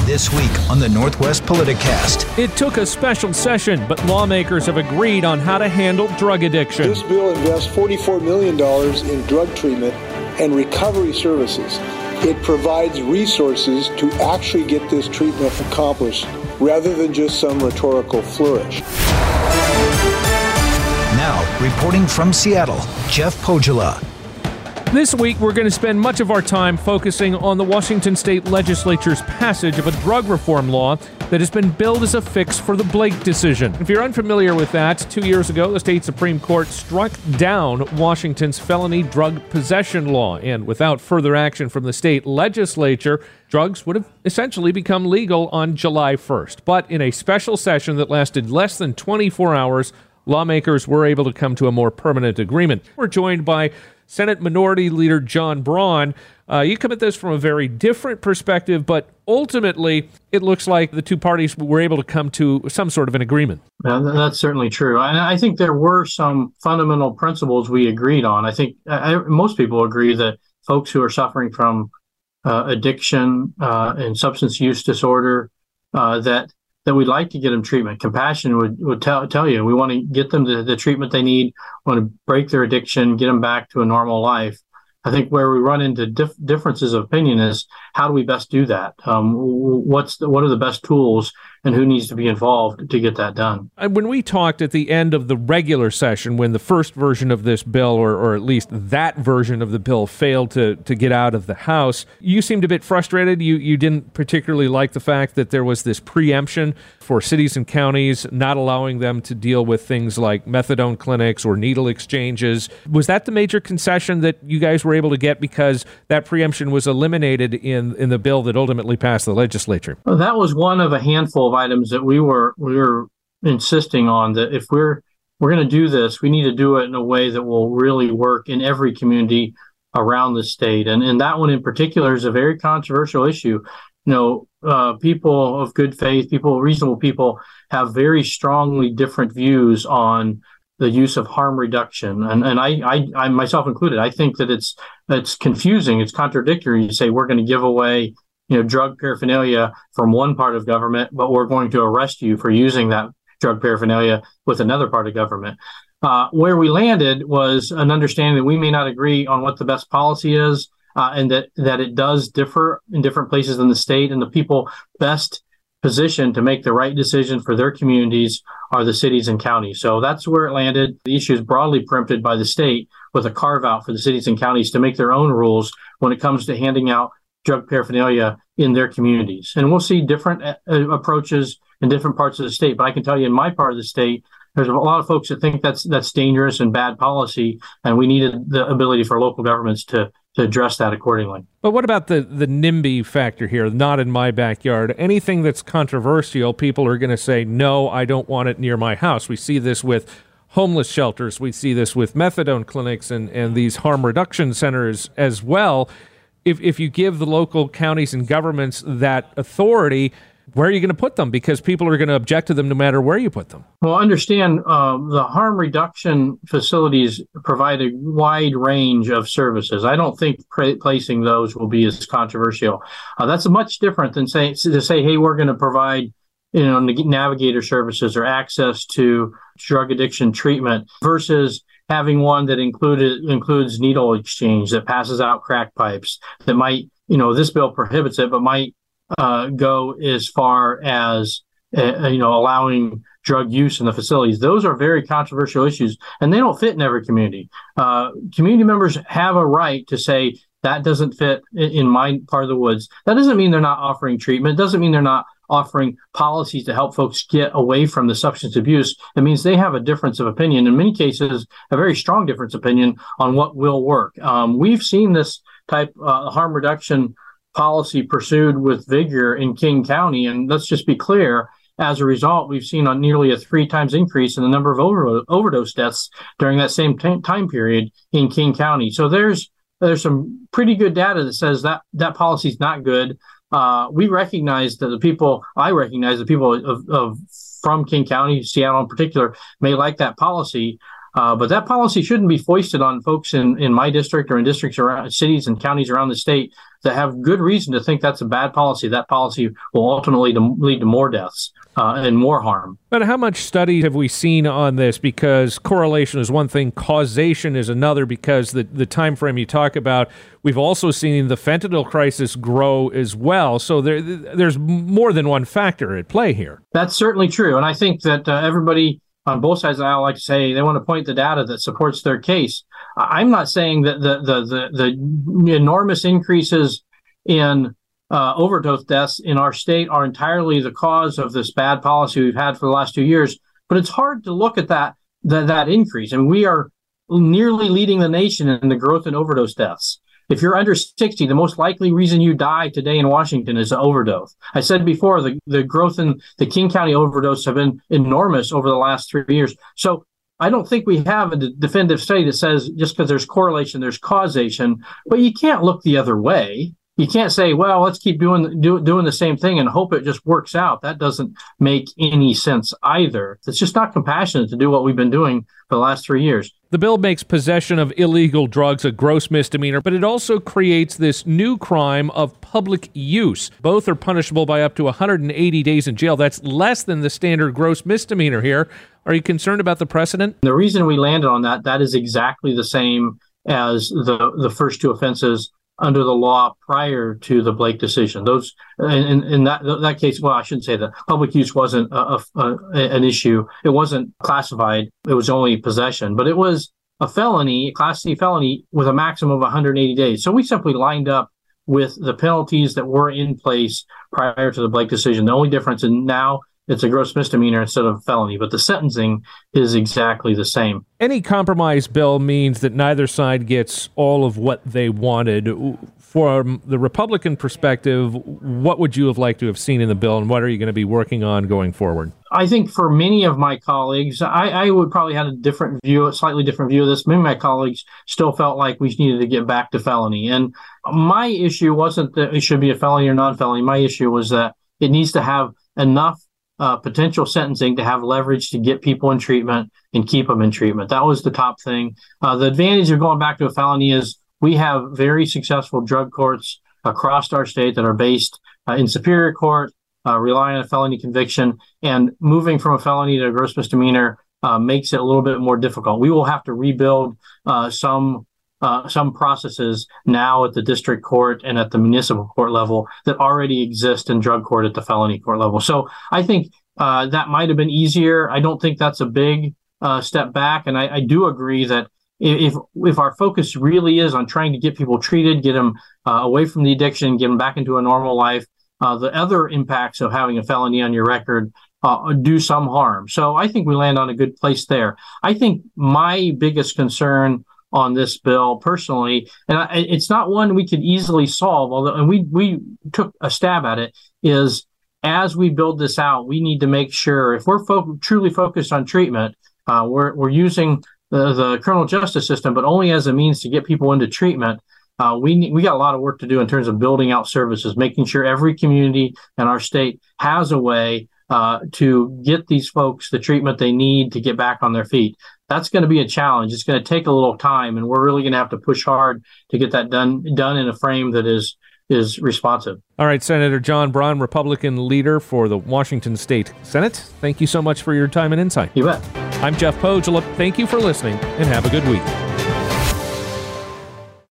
This week on the Northwest Politicast. It took a special session, but lawmakers have agreed on how to handle drug addiction. This bill invests $44 million in drug treatment and recovery services. It provides resources to actually get this treatment accomplished rather than just some rhetorical flourish. Now, reporting from Seattle, Jeff Pohjola. This week, we're going to spend much of our time focusing on the Washington State Legislature's passage of a drug reform law that has been billed as a fix for the Blake decision. If you're unfamiliar with that, 2 years ago, the state Supreme Court struck down Washington's felony drug possession law, and without further action from the state legislature, drugs would have essentially become legal on July 1st. But in a special session that lasted less than 24 hours, lawmakers were able to come to a more permanent agreement. We're joined by Senate Minority Leader John Braun. You come at this from a very different perspective, but ultimately, it looks like the two parties were able to come to some sort of an agreement. Well, that's certainly true. And I think there were some fundamental principles we agreed on. I think most people agree that folks who are suffering from addiction and substance use disorder, that we'd like to get them treatment. Compassion would tell you we want to get them the treatment they need, want to break their addiction, get them back to a normal life. I think where we run into differences of opinion is how do we best do that? What are the best tools, and who needs to be involved to get that done? When we talked at the end of the regular session, when the first version of this bill, or at least that version of the bill, failed to get out of the House, you seemed a bit frustrated. You didn't particularly like the fact that there was this preemption for cities and counties, not allowing them to deal with things like methadone clinics or needle exchanges. Was that the major concession that you guys were able to get, because that preemption was eliminated in the bill that ultimately passed the legislature? Well, that was one of a handful of items that we were insisting on, that if we're going to do this, we need to do it in a way that will really work in every community around the state. And that one in particular is a very controversial issue. People of good faith, reasonable people, have very strongly different views on the use of harm reduction, and I myself included. I think that it's confusing, it's contradictory to say we're going to give away drug paraphernalia from one part of government, but we're going to arrest you for using that drug paraphernalia with another part of government. Where we landed was an understanding that we may not agree on what the best policy is, and that it does differ in different places in the state, and the people best positioned to make the right decision for their communities are the cities and counties. So that's where it landed. The issue is broadly preempted by the state, with a carve-out for the cities and counties to make their own rules when it comes to handing out drug paraphernalia in their communities. And we'll see different approaches in different parts of the state. But I can tell you in my part of the state, there's a lot of folks that think that's dangerous and bad policy, and we needed the ability for local governments to address that accordingly. But what about the NIMBY factor here? Not in my backyard. Anything that's controversial, people are going to say, no, I don't want it near my house. We see this with homeless shelters. We see this with methadone clinics and these harm reduction centers as well. If you give the local counties and governments that authority, where are you going to put them? Because people are going to object to them no matter where you put them. Well, understand the harm reduction facilities provide a wide range of services. I don't think placing those will be as controversial. That's much different than say, hey, we're going to provide navigator services or access to drug addiction treatment, versus having one that includes needle exchange, that passes out crack pipes, that might, this bill prohibits it, but might go as far as allowing drug use in the facilities. Those are very controversial issues, and they don't fit in every community. Community members have a right to say that doesn't fit in my part of the woods. That doesn't mean they're not offering treatment. It doesn't mean they're not offering policies to help folks get away from the substance abuse. It means they have a difference of opinion, in many cases, a very strong difference of opinion on what will work. We've seen this type harm reduction policy pursued with vigor in King County. And let's just be clear, as a result, we've seen nearly a 3 times increase in the number of overdose deaths during that same time period in King County. So there's some pretty good data that says that policy is not good. I recognize that the people from King County, Seattle in particular, may like that policy. But that policy shouldn't be foisted on folks in my district or in districts around cities and counties around the state that have good reason to think that's a bad policy. That policy will ultimately lead to more deaths and more harm. But how much study have we seen on this? Because correlation is one thing, causation is another, because the time frame you talk about, we've also seen the fentanyl crisis grow as well. So there's more than one factor at play here. That's certainly true. And I think that everybody on both sides of the aisle like to say they want to point the data that supports their case. I'm not saying that the enormous increases in overdose deaths in our state are entirely the cause of this bad policy we've had for the last 2 years, but it's hard to look at that increase. And we are nearly leading the nation in the growth in overdose deaths. If you're under 60, the most likely reason you die today in Washington is an overdose. I said before, the growth in the King County overdose have been enormous over the last 3 years. So I don't think we have a definitive study that says just because there's correlation, there's causation, but you can't look the other way. You can't say, well, let's keep doing the same thing and hope it just works out. That doesn't make any sense either. It's just not compassionate to do what we've been doing for the last 3 years. The bill makes possession of illegal drugs a gross misdemeanor, but it also creates this new crime of public use. Both are punishable by up to 180 days in jail. That's less than the standard gross misdemeanor here. Are you concerned about the precedent? The reason we landed on that is exactly the same as the first two offenses under the law prior to the Blake decision. Those in that case, well, I shouldn't say that public use wasn't an issue. It wasn't classified. It was only possession, but it was a felony, a Class C felony with a maximum of 180 days. So we simply lined up with the penalties that were in place prior to the Blake decision. The only difference is now it's a gross misdemeanor instead of felony, but the sentencing is exactly the same. Any compromise bill means that neither side gets all of what they wanted. From the Republican perspective, what would you have liked to have seen in the bill, and what are you going to be working on going forward? I think for many of my colleagues, I would probably have a slightly different view of this. Many of my colleagues still felt like we needed to get back to felony. And my issue wasn't that it should be a felony or non-felony. My issue was that it needs to have enough potential sentencing to have leverage to get people in treatment and keep them in treatment. That was the top thing. The advantage of going back to a felony is we have very successful drug courts across our state that are based in Superior Court, relying on a felony conviction, and moving from a felony to a gross misdemeanor makes it a little bit more difficult. We will have to rebuild some processes now at the district court and at the municipal court level that already exist in drug court at the felony court level. So I think that might have been easier. I don't think that's a big step back. And I do agree that if our focus really is on trying to get people treated, get them away from the addiction, get them back into a normal life, the other impacts of having a felony on your record do some harm. So I think we land on a good place there. I think my biggest concern on this bill personally, and it's not one we could easily solve, although and we took a stab at it, is as we build this out, we need to make sure if we're truly focused on treatment, we're using the criminal justice system, but only as a means to get people into treatment. We got a lot of work to do in terms of building out services, making sure every community in our state has a way to get these folks the treatment they need to get back on their feet. That's going to be a challenge. It's going to take a little time, and we're really going to have to push hard to get that done in a frame that is responsive. All right, Senator John Braun, Republican leader for the Washington State Senate. Thank you so much for your time and insight. You bet. I'm Jeff Pogela. Thank you for listening, and have a good week.